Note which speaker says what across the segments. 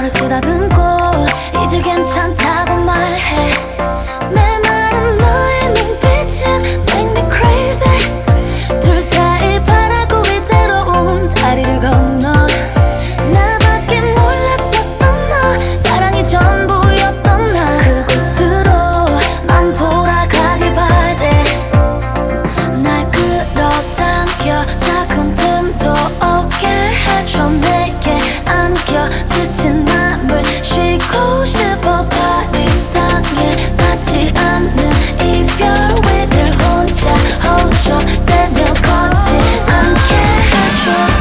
Speaker 1: 너를 쓰다듬고 이제 괜찮다고 말해. 메마른 너의 눈빛은 make me crazy. 둘 사이 바라고 위태로운 다리를 건너 나밖에 몰랐었던 너, 사랑이 전부였던 나. 그곳으로 난 돌아가길 바래. 날 끌어당겨 작은 틈도 없게 해줘. 내게 안겨 지친 맘을 쉬고 싶어. 발이 땅에 닿지 않는 이별 위를 혼자 허우적대며 걷지 않게 해줘.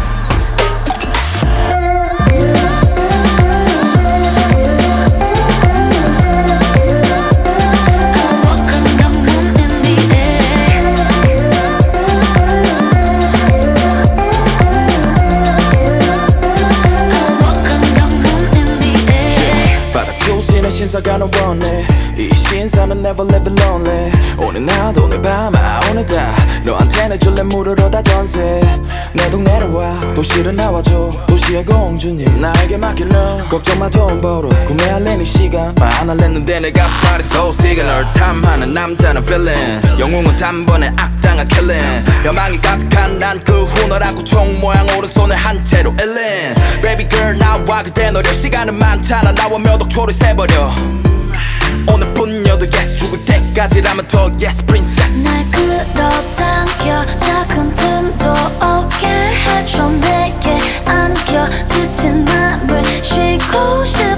Speaker 2: 신사가는 원해. 이 신사는 never live lonely. 오늘 낮 오늘 밤 오늘 다 너한테 내줄래 물으러 다 전세. 내 동네로 와 도시를 나와줘. 도시의 공주님 나에게 맡겨 너. 걱정마 돈 벌어 구매할래 네 시간 안 할랬는데 내가 스타트 소식을 널 탐하는 남자는 villain. 영웅은 단번에 악당한 killing. 여망이 가득한 난 그 후 너라고 총 모양 오른손을 한 채로 일린. Baby girl 나와 그대 노려. 시간은 많잖아 나와 몇 억초를 세버려. 오늘뿐이어도 yes 죽을 때까지라면 더 yes princess.
Speaker 1: 날 끌어당겨 작은 틈도 없게 해줘. 내게 안겨 지친 맘을 쉬고 싶어.